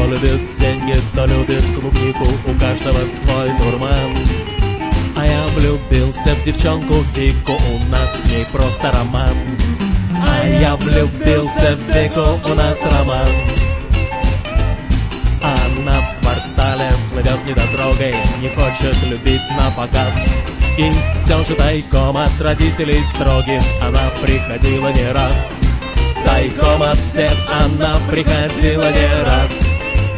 Кто любит деньги, кто любит клубнику, у каждого свой дурман. А я влюбился в девчонку Вику, у нас с ней просто роман. А я влюбился в Вику, у нас роман. Она в квартале слывет недотрогой, не хочет любить на показ. И все же тайком от родителей строгих она приходила не раз. Тайком от всех она приходила не раз.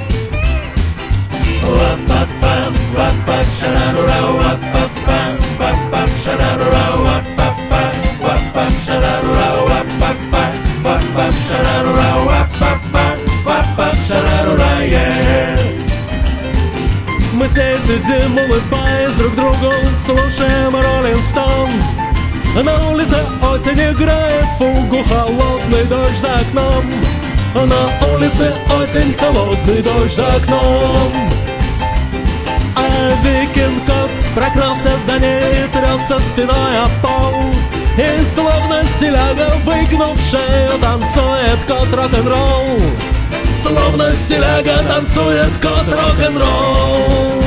Мы с ней сидим, улыбаясь друг другу, слушаем Роллинг Стоун. На улице осень играет фугу, холодный дождь за окном. На улице осень, холодный дождь за окном. А Викин кот прокрался за ней и трется спиной о пол. И словно стиляга, выгнув шею, танцует кот рок-н-ролл. Словно стиляга, танцует кот рок-н-ролл.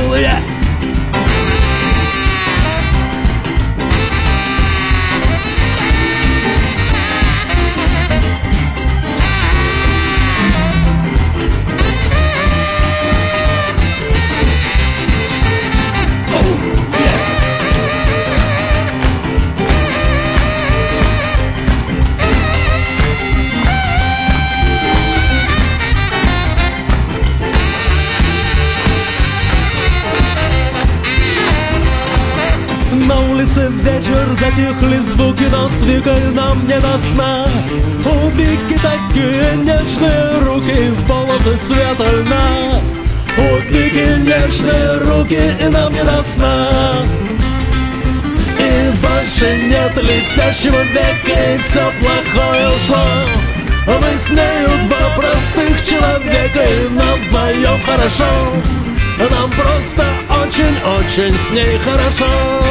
На улице вечер, затихли звуки, но с Викой нам не до сна. У Вики такие нежные руки, волосы цвета льна. У Вики нежные руки, и нам не до сна. И больше нет летящего века, и все плохое ушло. Мы с нею два простых человека, и нам вдвоем хорошо. Нам просто очень-очень с ней хорошо.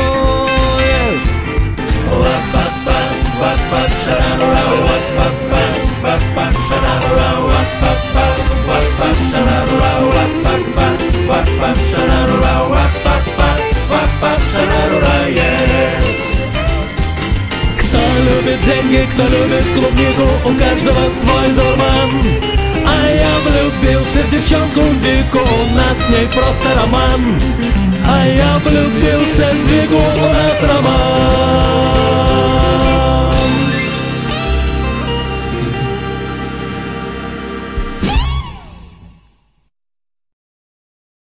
Кто любит деньги, кто любит клубнику, у каждого свой дурман. А я влюбился в девчонку Вику, у нас с ней просто роман. А я влюбился в Вику, у нас роман.